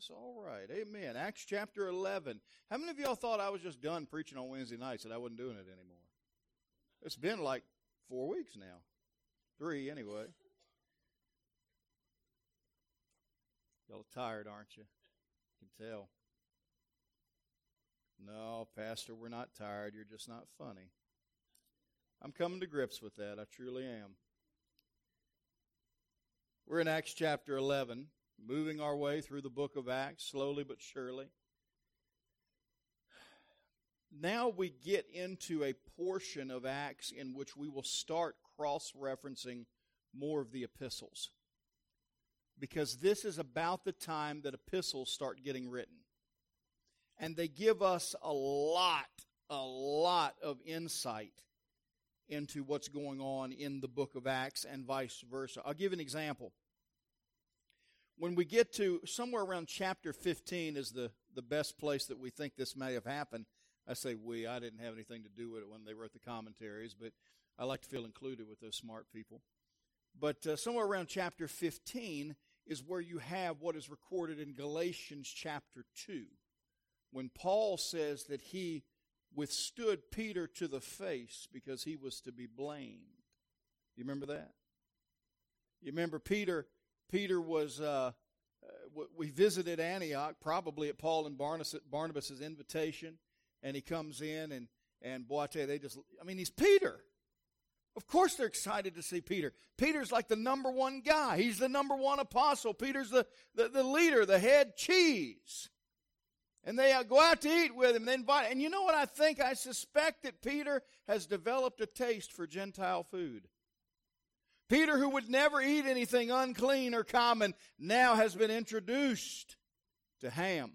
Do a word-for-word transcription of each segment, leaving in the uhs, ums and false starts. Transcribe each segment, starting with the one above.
That's all right. Amen. Acts chapter eleven. How many of y'all thought I was just done preaching on Wednesday nights, that I wasn't doing it anymore? It's been like four weeks now. Three, anyway. Y'all are tired, aren't you? I can tell. No, Pastor, we're not tired. You're just not funny. I'm coming to grips with that. I truly am. We're in Acts chapter eleven, moving our way through the book of Acts, slowly but surely. Now we get into a portion of Acts in which we will start cross-referencing more of the epistles. Because this is about the time that epistles start getting written. And they give us a lot, a lot of insight into what's going on in the book of Acts and vice versa. I'll give an example. When we get to somewhere around chapter fifteen is the, the best place that we think this may have happened. I say we, I didn't have anything to do with it when they wrote the commentaries, but I like to feel included with those smart people. But uh, somewhere around chapter fifteen is where you have what is recorded in Galatians chapter two, when Paul says that he withstood Peter to the face because he was to be blamed. You remember that? You remember Peter, Peter was, uh, uh, we visited Antioch, probably at Paul and Barnabas, Barnabas' invitation, and he comes in, and, and boy, I tell you, they just, I mean, he's Peter. Of course they're excited to see Peter. Peter's like the number one guy. He's the number one apostle. Peter's the, the, the leader, the head cheese. And they go out to eat with him. They invite, and you know what I think? I suspect that Peter has developed a taste for Gentile food. Peter, who would never eat anything unclean or common, now has been introduced to ham,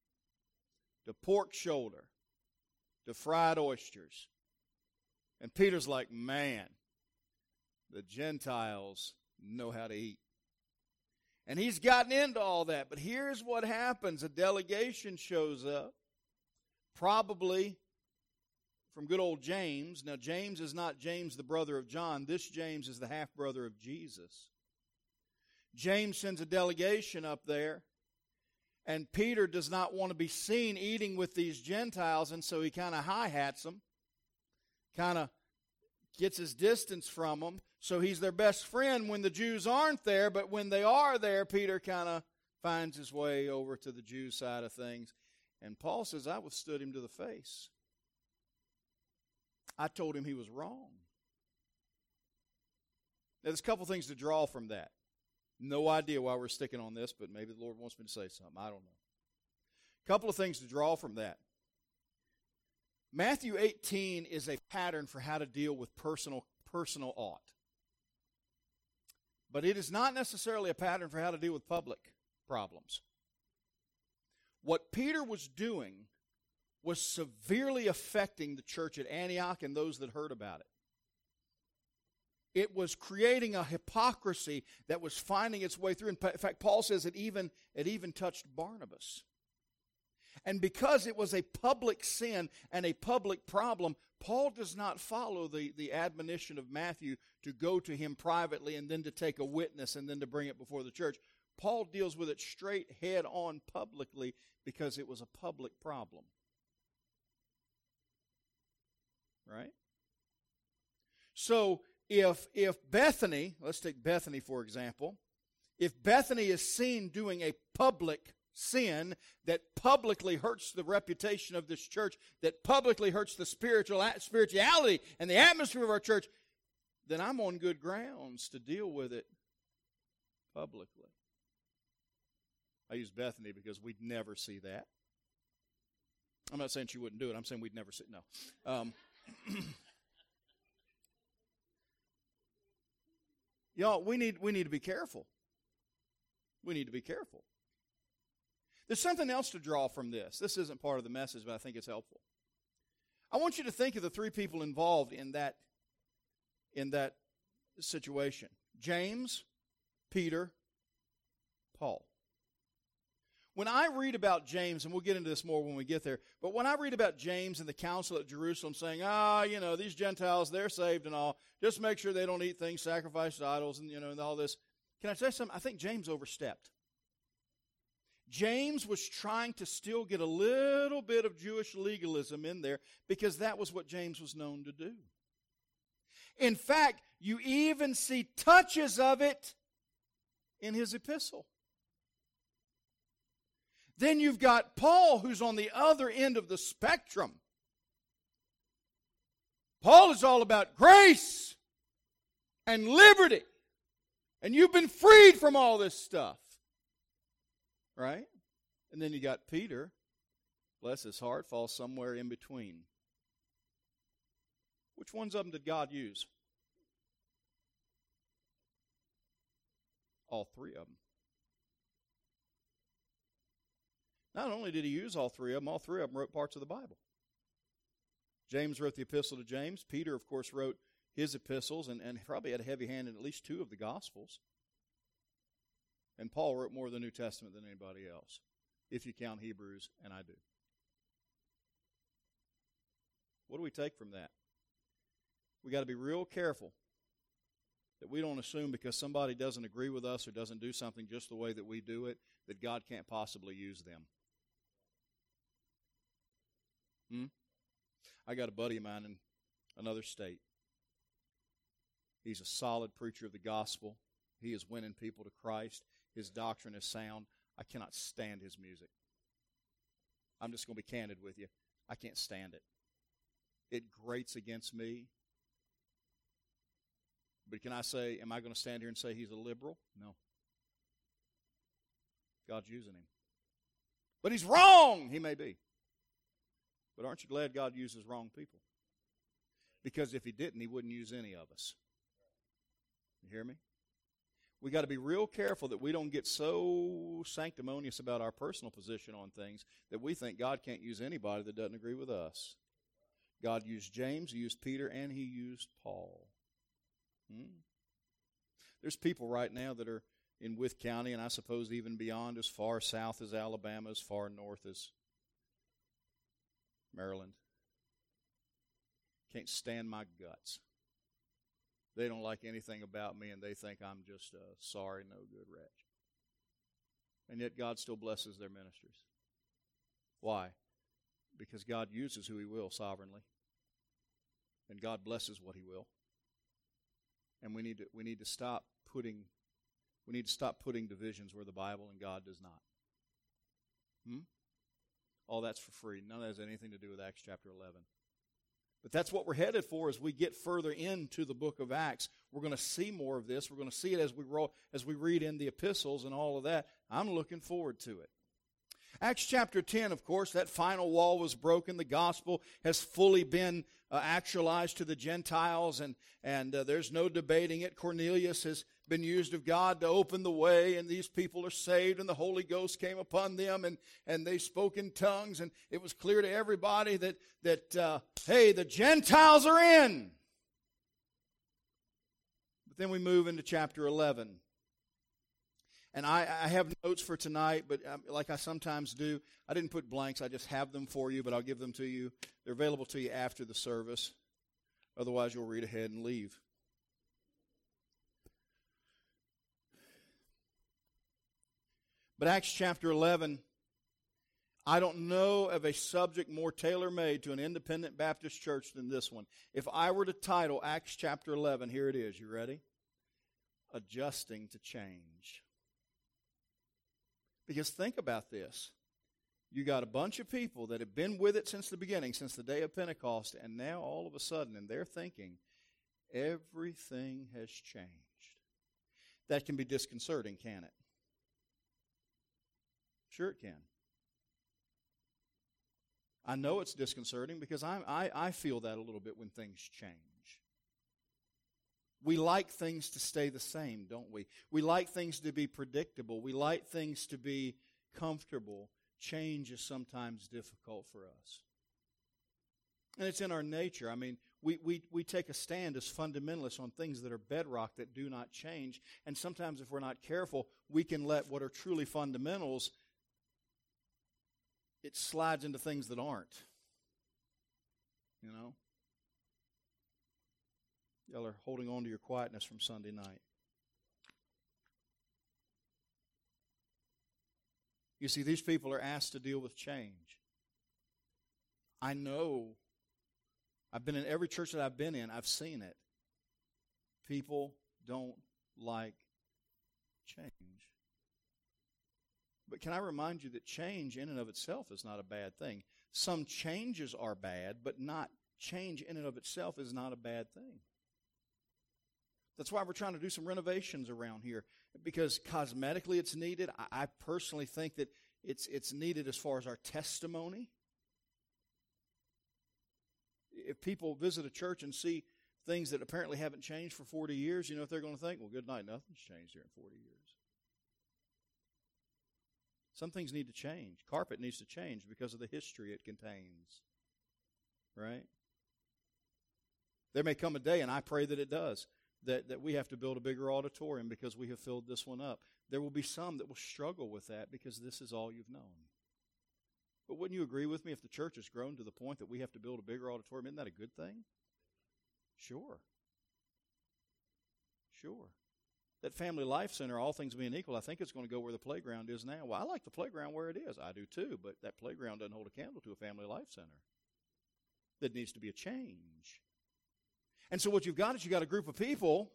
to pork shoulder, to fried oysters. And Peter's like, man, the Gentiles know how to eat. And he's gotten into all that. But here's what happens. A delegation shows up, probably from good old James. Now, James is not James, the brother of John. This James is the half-brother of Jesus. James sends a delegation up there. And Peter does not want to be seen eating with these Gentiles, and so he kind of hi-hats them. Kind of gets his distance from them. So he's their best friend when the Jews aren't there, but when they are there, Peter kind of finds his way over to the Jew side of things. And Paul says, I withstood him to the face. I told him he was wrong. Now, there's a couple things to draw from that. No idea why we're sticking on this, but maybe the Lord wants me to say something. I don't know. A couple of things to draw from that. Matthew eighteen is a pattern for how to deal with personal, personal ought. But it is not necessarily a pattern for how to deal with public problems. What Peter was doing was severely affecting the church at Antioch and those that heard about it. It was creating a hypocrisy that was finding its way through. In fact, Paul says it even, it even touched Barnabas. And because it was a public sin and a public problem, Paul does not follow the, the admonition of Matthew to go to him privately and then to take a witness and then to bring it before the church. Paul deals with it straight head on publicly because it was a public problem. Right? So if if Bethany, let's take Bethany for example, if Bethany is seen doing a public sin that publicly hurts the reputation of this church, that publicly hurts the spiritual spirituality and the atmosphere of our church, then I'm on good grounds to deal with it publicly. I use Bethany because we'd never see that. I'm not saying she wouldn't do it. I'm saying we'd never see it. No. Um, Y'all, we need, we need to be careful. We need to be careful. There's something else to draw from this. This isn't part of the message, but I think it's helpful. I want you to think of the three people involved in that, in that situation. James, Peter, Paul. When I read about James, and we'll get into this more when we get there, but when I read about James and the council at Jerusalem saying, ah, you know, these Gentiles, they're saved and all, just make sure they don't eat things sacrificed to idols and, you know, and all this. Can I say something? I think James overstepped. James was trying to still get a little bit of Jewish legalism in there because that was what James was known to do. In fact, you even see touches of it in his epistle. Then you've got Paul, who's on the other end of the spectrum. Paul is all about grace and liberty. And you've been freed from all this stuff. Right? And then you got Peter, bless his heart, falls somewhere in between. Which ones of them did God use? All three of them. Not only did he use all three of them, all three of them wrote parts of the Bible. James wrote the epistle to James. Peter, of course, wrote his epistles and, and probably had a heavy hand in at least two of the Gospels. And Paul wrote more of the New Testament than anybody else, if you count Hebrews, and I do. What do we take from that? We got to be real careful that we don't assume because somebody doesn't agree with us or doesn't do something just the way that we do it, that God can't possibly use them. Hmm? I got a buddy of mine in another state. He's a solid preacher of the gospel. He is winning people to Christ. His doctrine is sound. I cannot stand his music. I'm just going to be candid with you. I can't stand it. It grates against me. But can I say, am I going to stand here and say he's a liberal? No. God's using him. But he's wrong! He may be. But aren't you glad God uses wrong people? Because if he didn't, he wouldn't use any of us. You hear me? We got to be real careful that we don't get so sanctimonious about our personal position on things that we think God can't use anybody that doesn't agree with us. God used James, he used Peter, and he used Paul. Hmm? There's people right now that are in Wythe County, and I suppose even beyond, as far south as Alabama, as far north as Maryland. Can't stand my guts. They don't like anything about me, and they think I'm just a sorry, no-good wretch. And yet God still blesses their ministries. Why? Because God uses who he will sovereignly. And God blesses what he will. And we need to we need to stop putting we need to stop putting divisions where the Bible and God does not. Hmm? All that's for free. None of that has anything to do with Acts chapter eleven. But that's what we're headed for as we get further into the book of Acts. We're going to see more of this. We're going to see it as we roll, as we read in the epistles and all of that. I'm looking forward to it. Acts chapter ten, of course, that final wall was broken. The gospel has fully been uh, actualized to the Gentiles, and, and uh, there's no debating it. Cornelius has been used of God to open the way, and these people are saved, and the Holy Ghost came upon them, and, and they spoke in tongues, and it was clear to everybody that, that uh, hey, the Gentiles are in. But then we move into chapter eleven. And I, I have notes for tonight, but um, like I sometimes do, I didn't put blanks. I just have them for you, but I'll give them to you. They're available to you after the service. Otherwise, you'll read ahead and leave. But Acts chapter eleven, I don't know of a subject more tailor-made to an independent Baptist church than this one. If I were to title Acts chapter eleven, here it is. You ready? Adjusting to change. Because think about this. You got a bunch of people that have been with it since the beginning, since the day of Pentecost, and now all of a sudden, in their thinking, everything has changed. That can be disconcerting, can it? Sure it can. I know it's disconcerting because I, I, I feel that a little bit when things change. We like things to stay the same, don't we? We like things to be predictable. We like things to be comfortable. Change is sometimes difficult for us. And it's in our nature. I mean, we, we, we take a stand as fundamentalists on things that are bedrock that do not change. And sometimes if we're not careful, we can let what are truly fundamentals, it slides into things that aren't. You know? Y'all are holding on to your quietness from Sunday night. You see, these people are asked to deal with change. I know, I've been in every church that I've been in, I've seen it. People don't like change. But can I remind you that change in and of itself is not a bad thing. Some changes are bad, but not change in and of itself is not a bad thing. That's why we're trying to do some renovations around here, because cosmetically it's needed. I, I personally think that it's it's needed as far as our testimony. If people visit a church and see things that apparently haven't changed for forty years, you know what they're going to think? Well, good night, nothing's changed here in forty years. Some things need to change. Carpet needs to change because of the history it contains. Right? There may come a day, and I pray that it does, that, that we have to build a bigger auditorium because we have filled this one up. There will be some that will struggle with that because this is all you've known. But wouldn't you agree with me if the church has grown to the point that we have to build a bigger auditorium? Isn't that a good thing? Sure. Sure. That Family Life Center, all things being equal, I think it's going to go where the playground is now. Well, I like the playground where it is. I do too, but that playground doesn't hold a candle to a Family Life Center. There needs to be a change. And so what you've got is you've got a group of people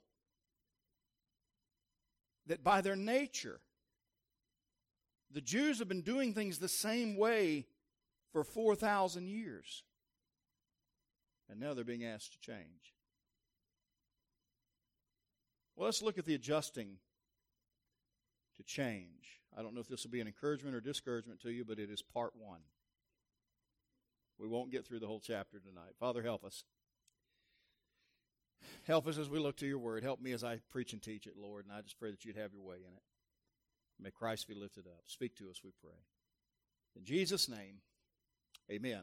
that by their nature, the Jews have been doing things the same way for four thousand years. And now they're being asked to change. Well, let's look at the adjusting to change. I don't know if this will be an encouragement or discouragement to you, but it is part one. We won't get through the whole chapter tonight. Father, help us. Help us as we look to your word. Help me as I preach and teach it, Lord, and I just pray that you'd have your way in it. May Christ be lifted up. Speak to us, we pray. In Jesus' name, amen.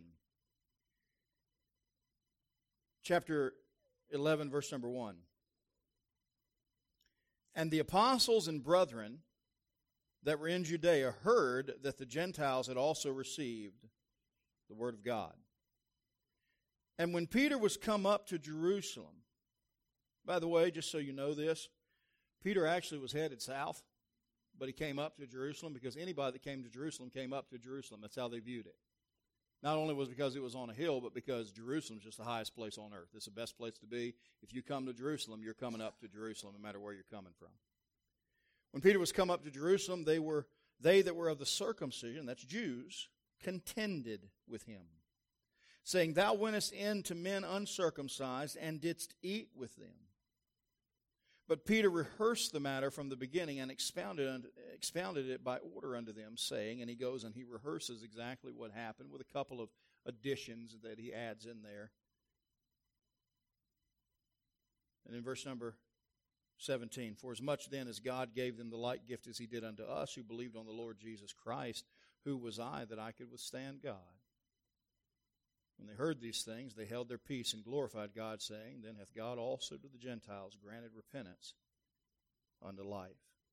Chapter eleven, verse number one. And the apostles and brethren that were in Judea heard that the Gentiles had also received the word of God. And when Peter was come up to Jerusalem, by the way, just so you know this, Peter actually was headed south, but he came up to Jerusalem because anybody that came to Jerusalem came up to Jerusalem. That's how they viewed it. Not only was it because it was on a hill, but because Jerusalem is just the highest place on earth. It's the best place to be. If you come to Jerusalem, you're coming up to Jerusalem no matter where you're coming from. When Peter was come up to Jerusalem, they were they that were of the circumcision, that's Jews, contended with him, saying, Thou wentest in to men uncircumcised, and didst eat with them. But Peter rehearsed the matter from the beginning and expounded, expounded it by order unto them, saying, and he goes and he rehearses exactly what happened with a couple of additions that he adds in there. And in verse number seventeen, For as much then as God gave them the like gift as he did unto us, who believed on the Lord Jesus Christ, who was I that I could withstand God? When they heard these things, they held their peace and glorified God, saying, Then hath God also to the Gentiles granted repentance unto life.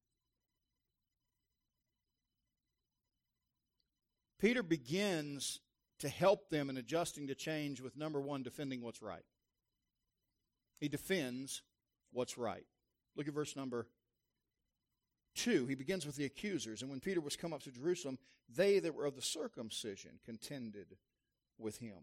Peter begins to help them in adjusting to change with, number one, defending what's right. He defends what's right. Look at verse number two. He begins with the accusers. And when Peter was come up to Jerusalem, they that were of the circumcision contended with him.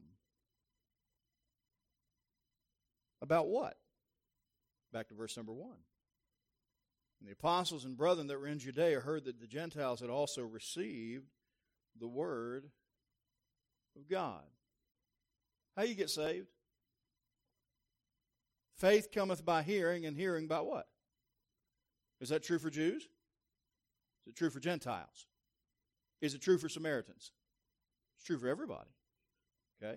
About what? Back to verse number one. And the apostles and brethren that were in Judea heard that the Gentiles had also received the word of God. How you get saved? Faith cometh by hearing, and hearing by what? Is that true for Jews? Is it true for Gentiles? Is it true for Samaritans? It's true for everybody. Okay?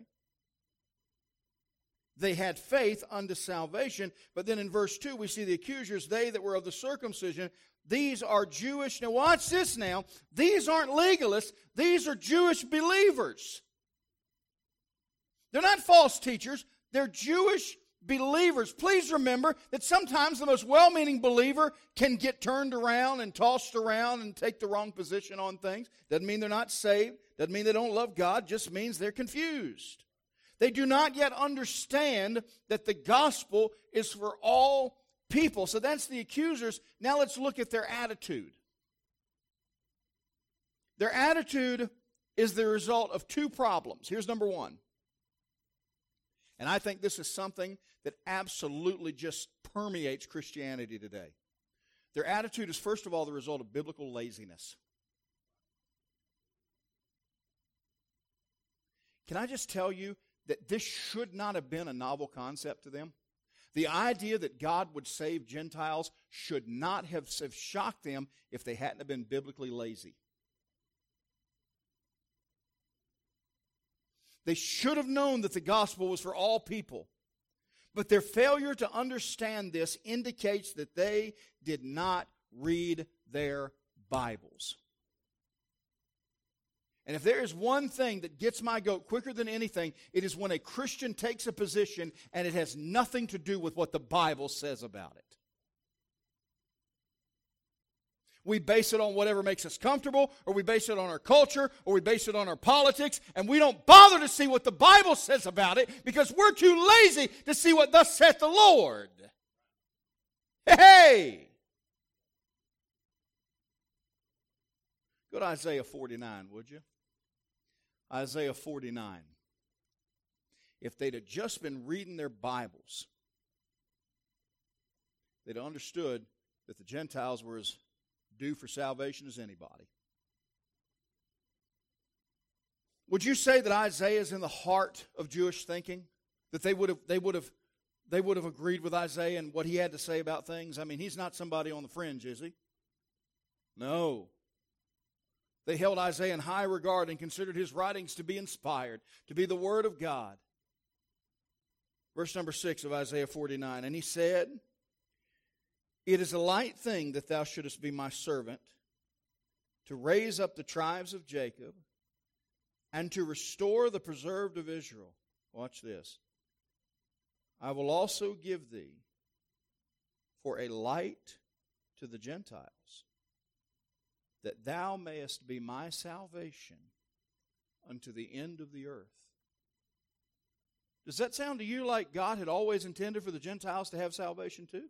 They had faith unto salvation, but then in verse two we see the accusers, they that were of the circumcision. These are Jewish. Now watch this now. These aren't legalists. These are Jewish believers. They're not false teachers. They're Jewish believers. Please remember that sometimes the most well-meaning believer can get turned around and tossed around and take the wrong position on things. Doesn't mean they're not saved. Doesn't mean they don't love God. Just means they're confused. They do not yet understand that the gospel is for all people. So that's the accusers. Now let's look at their attitude. Their attitude is the result of two problems. Here's number one. And I think this is something that absolutely just permeates Christianity today. Their attitude is, first of all, the result of biblical laziness. Can I just tell you that this should not have been a novel concept to them? The idea that God would save Gentiles should not have shocked them if they hadn't have been biblically lazy. They should have known that the gospel was for all people. But their failure to understand this indicates that they did not read their Bibles. And if there is one thing that gets my goat quicker than anything, it is when a Christian takes a position and it has nothing to do with what the Bible says about it. We base it on whatever makes us comfortable, or we base it on our culture, or we base it on our politics, and we don't bother to see what the Bible says about it because we're too lazy to see what thus saith the Lord. Hey! Go to Isaiah forty-nine, would you? Isaiah forty-nine. If they'd have just been reading their Bibles, they'd have understood that the Gentiles were as due for salvation as anybody. Would you say that Isaiah is in the heart of Jewish thinking? That they would have they would have they would have agreed with Isaiah and what he had to say about things? I mean, he's not somebody on the fringe, is he? No. They held Isaiah in high regard and considered his writings to be inspired, to be the word of God. Verse number six of Isaiah forty-nine. And he said, "It is a light thing that thou shouldest be my servant, to raise up the tribes of Jacob, and to restore the preserved of Israel." Watch this. "I will also give thee for a light to the Gentiles, that thou mayest be my salvation unto the end of the earth." Does that sound to you like God had always intended for the Gentiles to have salvation too?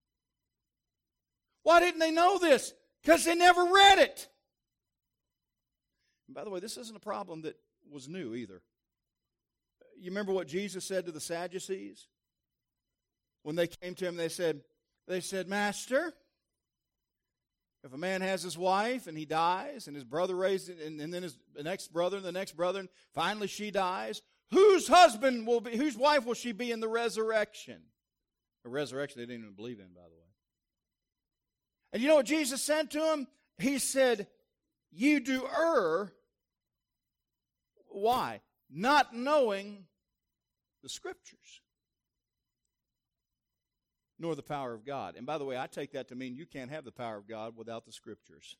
Why didn't they know this? Because they never read it. And by the way, this isn't a problem that was new either. You remember what Jesus said to the Sadducees? When they came to him, they said, they said, "Master, if a man has his wife and he dies, and his brother raised it, and, and then his the next brother and the next brother, and finally she dies, whose husband will be, whose wife will she be in the resurrection?" The resurrection they didn't even believe in, by the way. And you know what Jesus said to him? He said, "You do err." Why? Not knowing the Scriptures, nor the power of God. And by the way, I take that to mean you can't have the power of God without the Scriptures.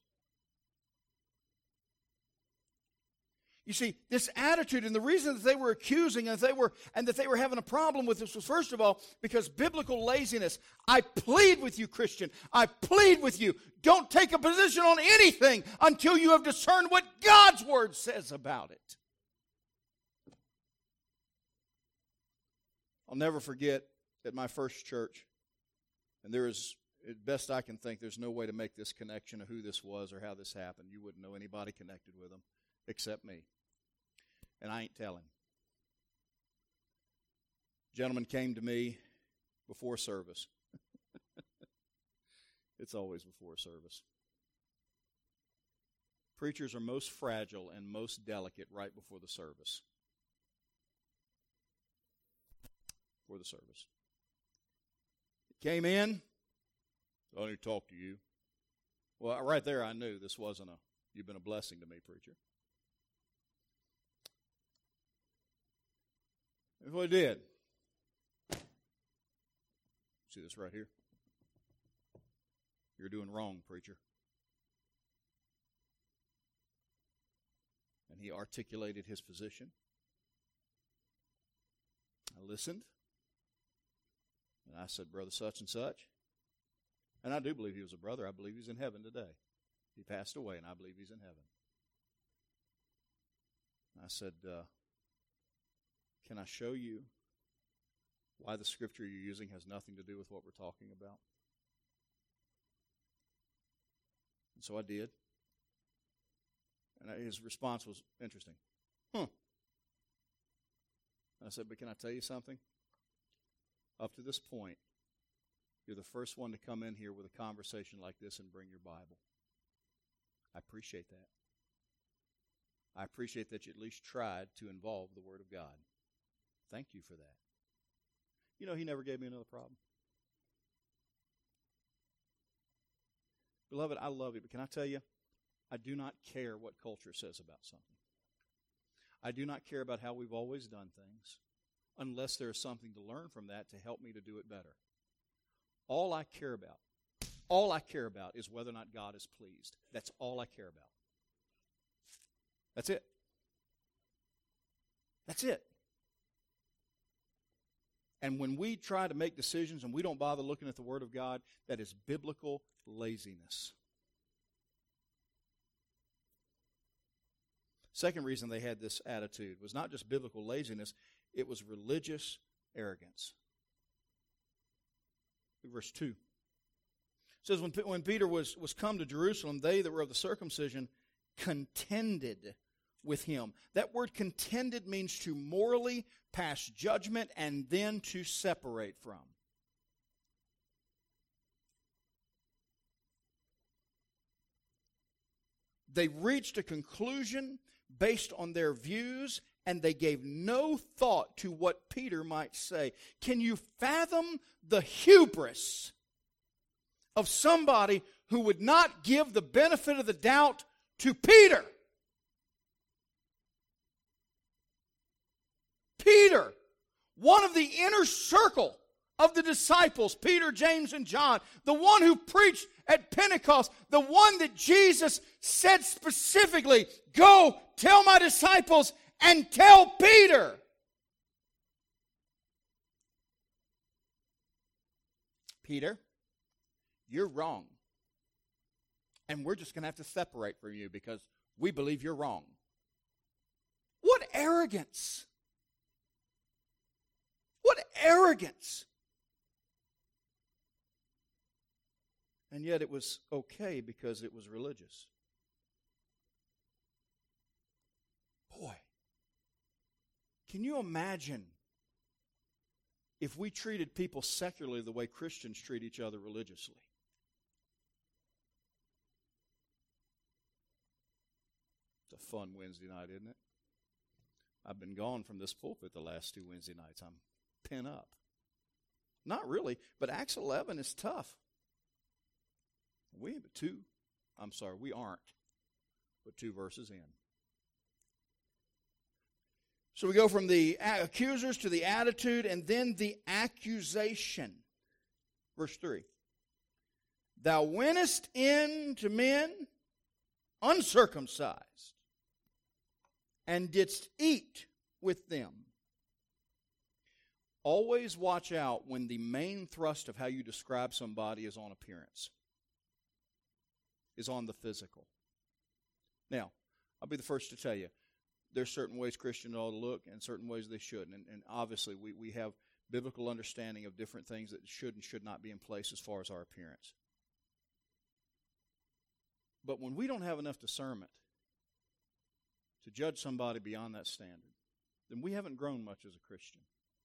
You see, this attitude, and the reason that they were accusing and that they were and that they were having a problem with this was, first of all, because biblical laziness. I plead with you, Christian. I plead with you. Don't take a position on anything until you have discerned what God's Word says about it. I'll never forget at my first church, and there is, as best I can think, there's no way to make this connection of who this was or how this happened. You wouldn't know anybody connected with them except me. And I ain't telling. A gentleman came to me before service. It's always before service. Preachers are most fragile and most delicate right before the service. Before the service. He came in. "I need to talk to you." Well, right there I knew this wasn't a, "You've been a blessing to me, preacher." That's what he did. See this right here? "You're doing wrong, preacher." And he articulated his position. I listened. And I said, "Brother such and such." And I do believe he was a brother. I believe he's in heaven today. He passed away, and I believe he's in heaven. And I said, uh, "Can I show you why the Scripture you're using has nothing to do with what we're talking about?" And so I did. And his response was interesting. Huh. I said, but can I tell you something? Up to this point, you're the first one to come in here with a conversation like this and bring your Bible. I appreciate that. I appreciate that you at least tried to involve the Word of God. Thank you for that. You know, he never gave me another problem. Beloved, I love you, but can I tell you, I do not care what culture says about something. I do not care about how we've always done things, unless there is something to learn from that to help me to do it better. All I care about, all I care about is whether or not God is pleased. That's all I care about. That's it. That's it. And when we try to make decisions and we don't bother looking at the Word of God, that is biblical laziness. Second reason they had this attitude was not just biblical laziness, it was religious arrogance. Verse two. It says, when, when Peter was, was come to Jerusalem, they that were of the circumcision contended with him. That word contended means to morally pass judgment and then to separate from. They reached a conclusion based on their views, and they gave no thought to what Peter might say. Can you fathom the hubris of somebody who would not give the benefit of the doubt to Peter? Peter, one of the inner circle of the disciples, Peter, James, and John, the one who preached at Pentecost, the one that Jesus said specifically, go tell my disciples and tell Peter. Peter, you're wrong. And we're just going to have to separate from you because we believe you're wrong. What arrogance! What arrogance! And yet it was okay because it was religious. Boy, can you imagine if we treated people secularly the way Christians treat each other religiously? It's a fun Wednesday night, isn't it? I've been gone from this pulpit the last two Wednesday nights. I'm pent up. Not really, but Acts eleven is tough. We have two, I'm sorry, we aren't, but two verses in. So we go from the accusers to the attitude and then the accusation. Verse three. Thou wentest in to men uncircumcised and didst eat with them. Always watch out when the main thrust of how you describe somebody is on appearance, is on the physical. Now, I'll be the first to tell you, there's certain ways Christians ought to look and certain ways they shouldn't. And, and obviously, we, we have biblical understanding of different things that should and should not be in place as far as our appearance. But when we don't have enough discernment to judge somebody beyond that standard, then we haven't grown much as a Christian.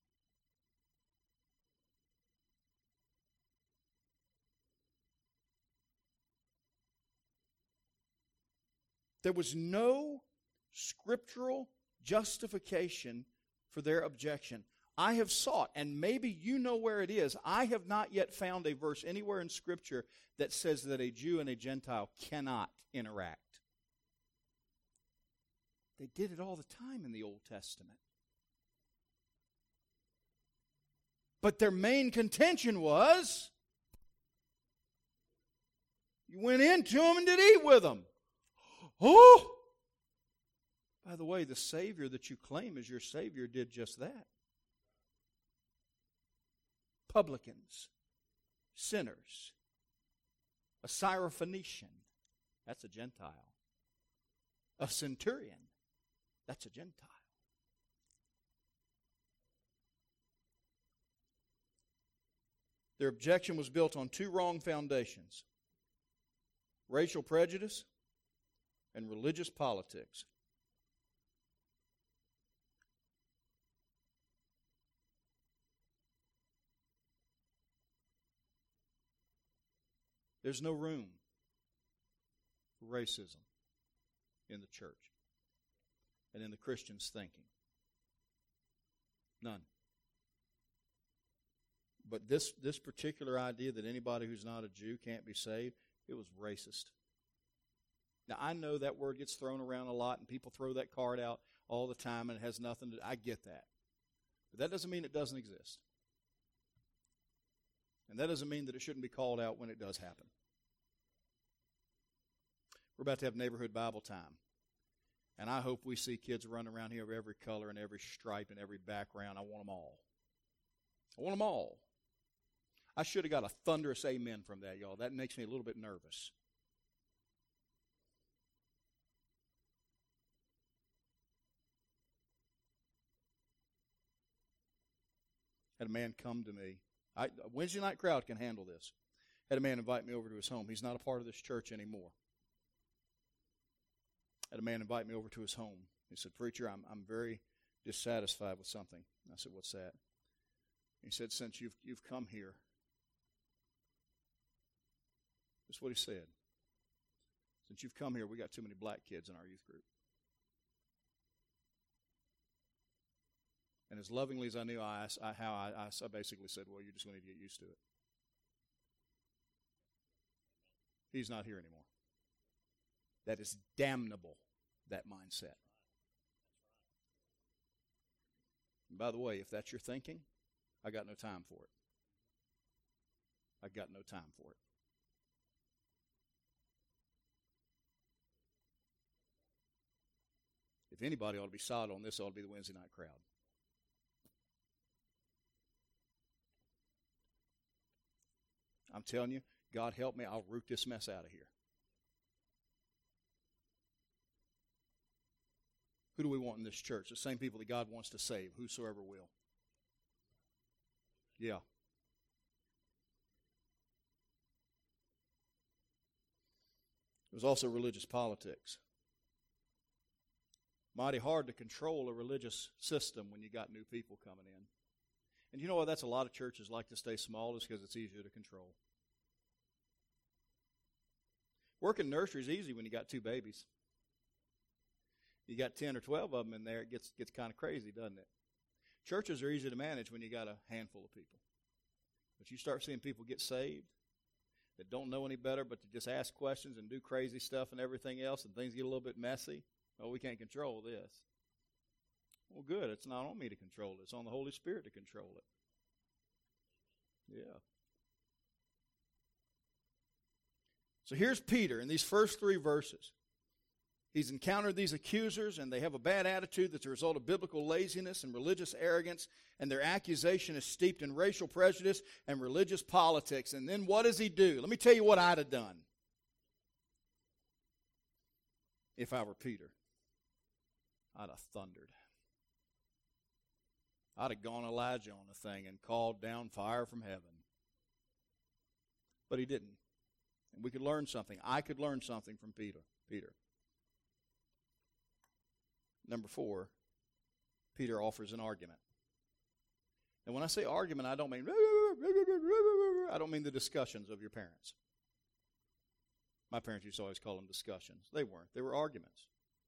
There was no scriptural justification for their objection. I have sought, and maybe you know where it is, I have not yet found a verse anywhere in Scripture that says that a Jew and a Gentile cannot interact. They did it all the time in the Old Testament. But their main contention was, you went into them and did eat with them. Oh! By the way, the Savior that you claim as your Savior did just that. Publicans, sinners, a Syrophoenician, that's a Gentile. A centurion, that's a Gentile. Their objection was built on two wrong foundations: racial prejudice and religious politics. There's no room for racism in the church and in the Christians' thinking. None. But this, this particular idea that anybody who's not a Jew can't be saved, it was racist. Now, I know that word gets thrown around a lot, and people throw that card out all the time, and it has nothing to do. I get that. But that doesn't mean it doesn't exist. And that doesn't mean that it shouldn't be called out when it does happen. We're about to have neighborhood Bible time. And I hope we see kids running around here of every color and every stripe and every background. I want them all. I want them all. I should have got a thunderous amen from that, y'all. That makes me a little bit nervous. Had a man come to me. I, a Wednesday night crowd can handle this. Had a man invite me over to his home. He's not a part of this church anymore. Had a man invite me over to his home. He said, "Preacher, I'm I'm very dissatisfied with something." I said, "What's that?" He said, "Since you've you've come here," that's what he said. "Since you've come here, we got too many black kids in our youth group." And as lovingly as I knew I, I, how, I, I basically said, "Well, you're just going to get used to it." He's not here anymore. That is damnable, that mindset. And by the way, if that's your thinking, I got no time for it. I got no time for it. If anybody ought to be solid on this, it ought to be the Wednesday night crowd. I'm telling you, God help me, I'll root this mess out of here. Who do we want in this church? The same people that God wants to save, whosoever will. Yeah. There's also religious politics. Mighty hard to control a religious system when you got new people coming in. And you know what? That's a lot of churches like to stay small just because it's easier to control. Working nursery is easy when you got two babies. You got ten or twelve of them in there, it gets gets kind of crazy, doesn't it? Churches are easy to manage when you got a handful of people. But you start seeing people get saved that don't know any better but to just ask questions and do crazy stuff and everything else, and things get a little bit messy. Oh, we can't control this. Well, good. It's not on me to control it. It's on the Holy Spirit to control it. Yeah. So here's Peter in these first three verses. He's encountered these accusers, and they have a bad attitude that's a result of biblical laziness and religious arrogance, and their accusation is steeped in racial prejudice and religious politics. And then what does he do? Let me tell you what I'd have done if I were Peter. I'd have thundered. I'd have gone Elijah on the thing and called down fire from heaven. But he didn't. And we could learn something. I could learn something from Peter. Peter. Number four, Peter offers an argument. And when I say argument, I don't mean I don't mean the discussions of your parents. My parents used to always call them discussions. They weren't. They were arguments.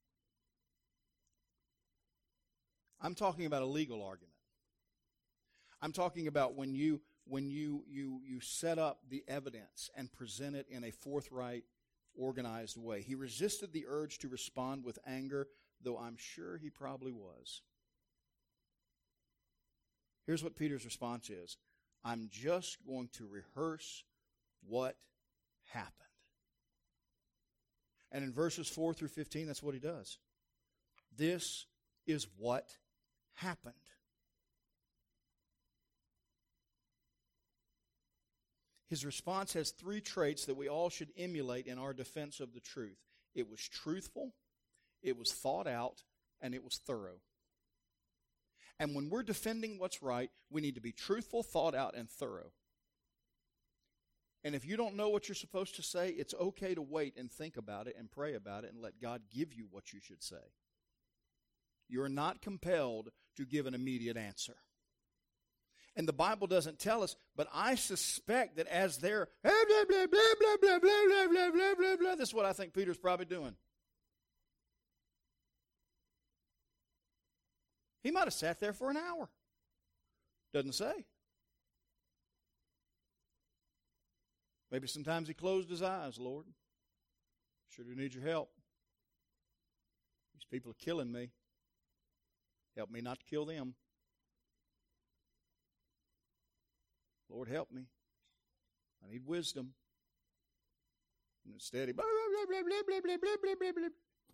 I'm talking about a legal argument. I'm talking about when you when you you you set up the evidence and present it in a forthright, organized way. He resisted the urge to respond with anger, though I'm sure he probably was. Here's what Peter's response is. I'm just going to rehearse what happened. And in verses four through fifteen, that's what he does. This is what happened. His response has three traits that we all should emulate in our defense of the truth. It was truthful, it was thought out, and it was thorough. And when we're defending what's right, we need to be truthful, thought out, and thorough. And if you don't know what you're supposed to say, it's okay to wait and think about it and pray about it and let God give you what you should say. You're not compelled to give an immediate answer. And the Bible doesn't tell us, but I suspect that as they're blah, blah, blah, blah, blah, blah, blah, blah, blah, blah, blah, this is what I think Peter's probably doing. He might have sat there for an hour. Doesn't say. Maybe sometimes he closed his eyes. Lord, sure do need your help. These people are killing me. Help me not to kill them. Lord, help me. I need wisdom. And instead, he blah, blah, blah, blah, blah, blah, blah, blah, blah, blah.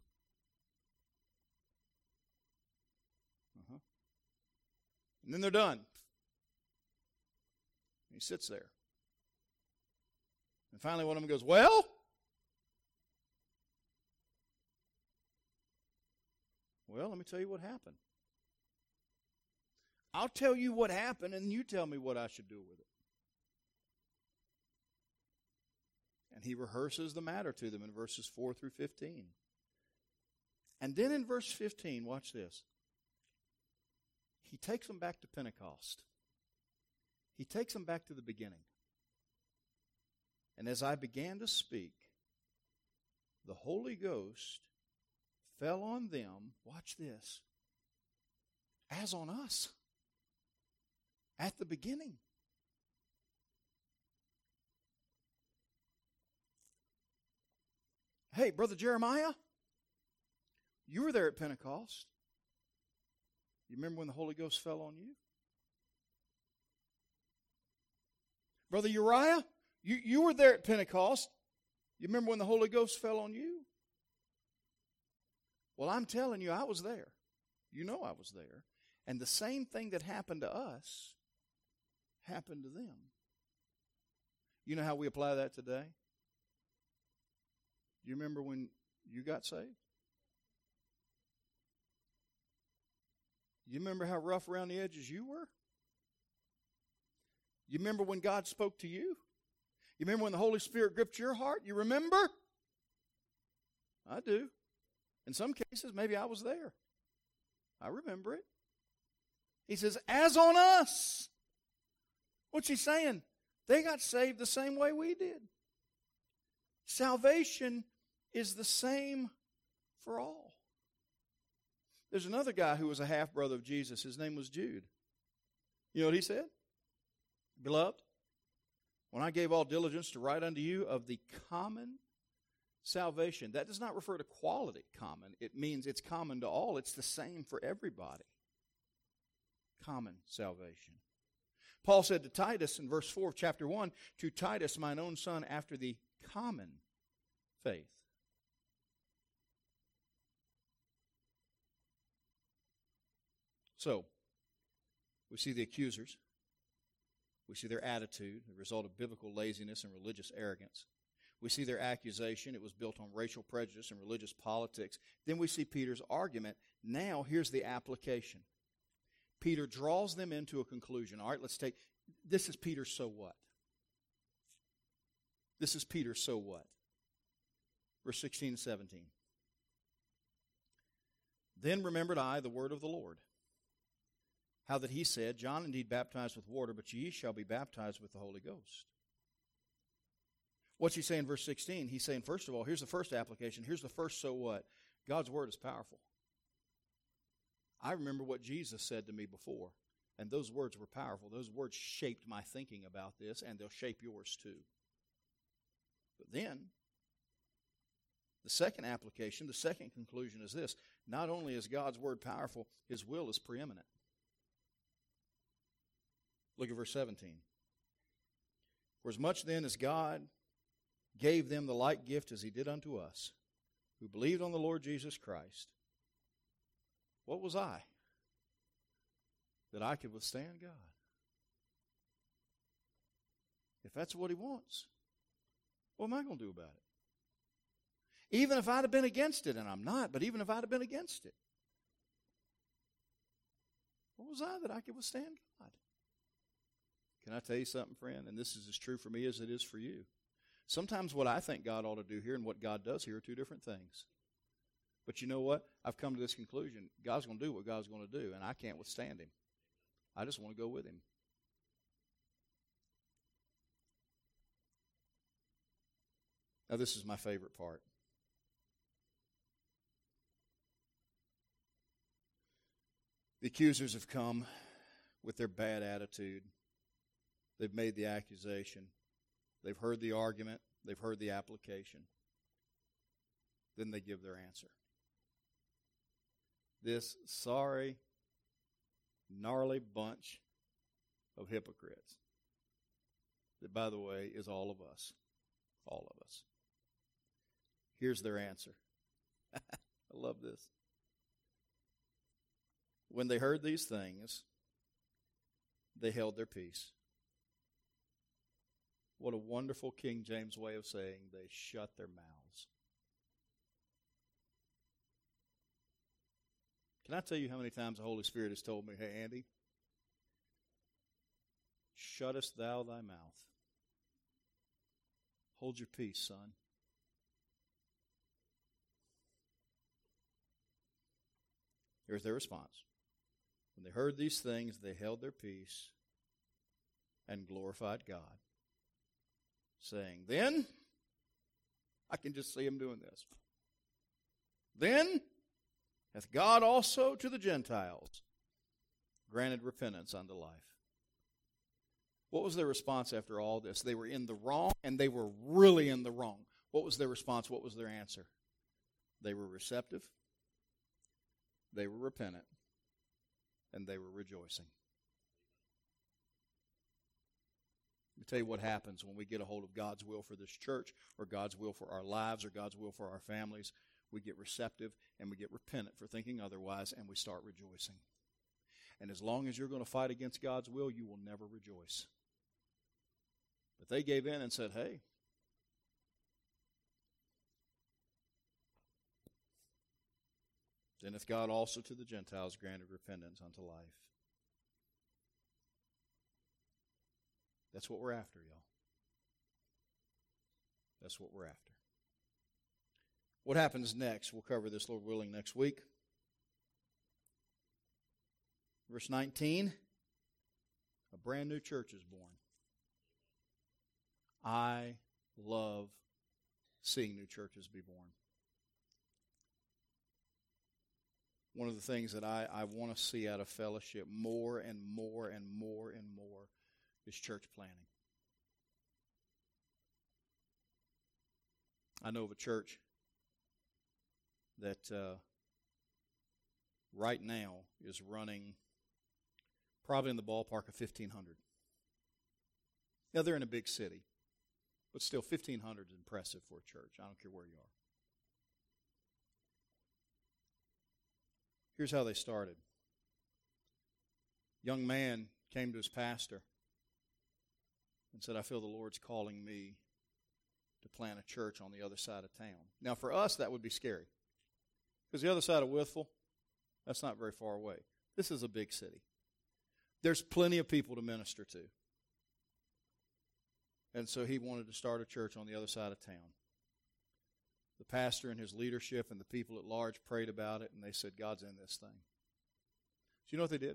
Uh-huh. And then they're done. And he sits there. And finally one of them goes, well? Well, let me tell you what happened. I'll tell you what happened, and you tell me what I should do with it. And he rehearses the matter to them in verses four through fifteen. And then in verse fifteen, watch this. He takes them back to Pentecost. He takes them back to the beginning. And as I began to speak, the Holy Ghost fell on them, watch this, as on us. At the beginning. Hey, Brother Jeremiah, you were there at Pentecost. You remember when the Holy Ghost fell on you? Brother Uriah, you, you were there at Pentecost. You remember when the Holy Ghost fell on you? Well, I'm telling you, I was there. You know I was there. And the same thing that happened to us happened to them. You know how we apply that today? Do you remember when you got saved? You remember how rough around the edges you were? You remember when God spoke to you? You remember when the Holy Spirit gripped your heart? You remember? I do. In some cases, maybe I was there. I remember it. He says, as on us. What's he saying? They got saved the same way we did. Salvation is the same for all. There's another guy who was a half-brother of Jesus. His name was Jude. You know what he said? Beloved, when I gave all diligence to write unto you of the common salvation, that does not refer to quality common. It means it's common to all. It's the same for everybody. Common salvation. Paul said to Titus in verse four of chapter one, to Titus, mine own son, after the common faith. So, we see the accusers. We see their attitude, the result of biblical laziness and religious arrogance. We see their accusation. It was built on racial prejudice and religious politics. Then we see Peter's argument. Now, here's the application. Peter draws them into a conclusion. All right, let's take, this is Peter's so what? This is Peter's so what? Verse sixteen and seventeen. Then remembered I the word of the Lord, how that he said, John indeed baptized with water, but ye shall be baptized with the Holy Ghost. What's he saying in verse sixteen? He's saying, first of all, here's the first application. Here's the first so what? God's word is powerful. I remember what Jesus said to me before, and those words were powerful. Those words shaped my thinking about this, and they'll shape yours too. But then, the second application, the second conclusion is this. Not only is God's word powerful, his will is preeminent. Look at verse seventeen. For as much then as God gave them the like gift as he did unto us, who believed on the Lord Jesus Christ, what was I that I could withstand God? If that's what he wants, what am I going to do about it? Even if I'd have been against it, and I'm not, but even if I'd have been against it, what was I that I could withstand God? Can I tell you something, friend? And this is as true for me as it is for you. Sometimes what I think God ought to do here and what God does here are two different things. But you know what? I've come to this conclusion. God's going to do what God's going to do, and I can't withstand him. I just want to go with him. Now, this is my favorite part. The accusers have come with their bad attitude. They've made the accusation. They've heard the argument. They've heard the application. Then they give their answer. This sorry, gnarly bunch of hypocrites that, by the way, is all of us. All of us. Here's their answer. I love this. When they heard these things, they held their peace. What a wonderful King James way of saying they shut their mouths. Can I tell you how many times the Holy Spirit has told me, hey, Andy, shuttest thou thy mouth. Hold your peace, son. Here's their response. When they heard these things, they held their peace and glorified God, saying, then, I can just see them doing this. Then hath God also to the Gentiles granted repentance unto life. What was their response after all this? They were in the wrong, and they were really in the wrong. What was their response? What was their answer? They were receptive, they were repentant, and they were rejoicing. Let me tell you what happens when we get a hold of God's will for this church, or God's will for our lives, or God's will for our families. We get receptive, and we get repentant for thinking otherwise, and we start rejoicing. And as long as you're going to fight against God's will, you will never rejoice. But they gave in and said, hey, then hath God also to the Gentiles granted repentance unto life. That's what we're after, y'all. That's what we're after. What happens next? We'll cover this, Lord willing, next week. Verse nineteen, a brand new church is born. I love seeing new churches be born. One of the things that I, I want to see out of fellowship more and more and more and more is church planting. I know of a church that uh, right now is running probably in the ballpark of fifteen hundred. Now, they're in a big city, but still fifteen hundred is impressive for a church. I don't care where you are. Here's how they started. A young man came to his pastor and said, I feel the Lord's calling me to plant a church on the other side of town. Now, for us, that would be scary. Because the other side of Wytheville, that's not very far away. This is a big city. There's plenty of people to minister to. And so he wanted to start a church on the other side of town. The pastor and his leadership and the people at large prayed about it, and they said, God's in this thing. So you know what they did?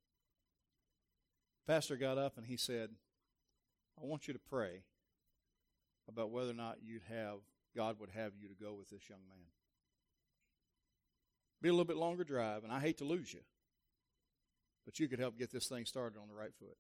The pastor got up and he said, I want you to pray about whether or not you'd have, God would have you to go with this young man. Be a little bit longer drive, and I hate to lose you, but you could help get this thing started on the right foot.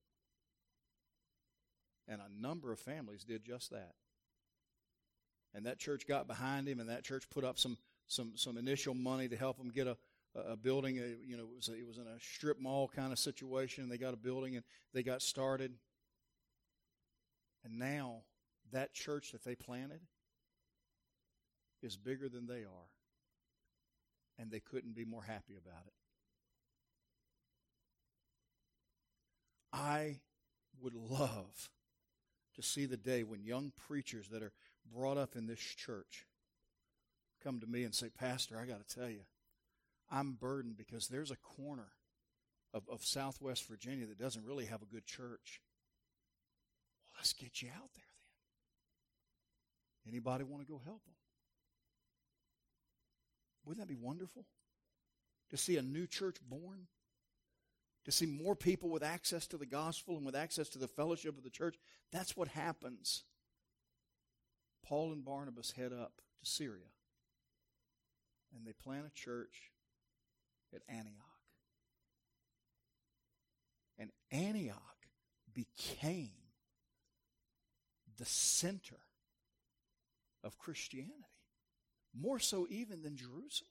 And a number of families did just that. And that church got behind him, and that church put up some some some initial money to help him get a a building. A, you know, it was a, it was in a strip mall kind of situation. They got a building, and they got started. And now that church that they planted is bigger than they are, and they couldn't be more happy about it. I would love to see the day when young preachers that are brought up in this church come to me and say, Pastor, I got to tell you, I'm burdened because there's a corner of, of Southwest Virginia that doesn't really have a good church. Let's get you out there then. Anybody want to go help them? Wouldn't that be wonderful? To see a new church born? To see more people with access to the gospel and with access to the fellowship of the church? That's what happens. Paul and Barnabas head up to Syria, and they plant a church at Antioch. And Antioch became the center of Christianity, more so even than Jerusalem.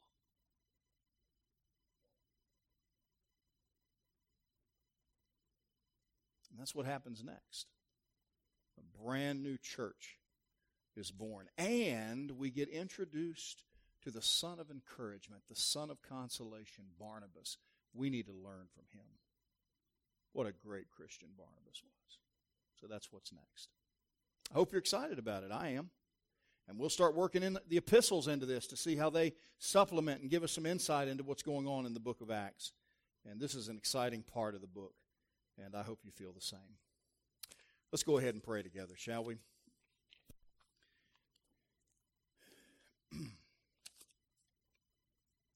And that's what happens next. A brand new church is born. And we get introduced to the son of encouragement, the son of consolation, Barnabas. We need to learn from him. What a great Christian Barnabas was. So that's what's next. I hope you're excited about it. I am. And we'll start working in the epistles into this to see how they supplement and give us some insight into what's going on in the book of Acts. And this is an exciting part of the book. And I hope you feel the same. Let's go ahead and pray together, shall we?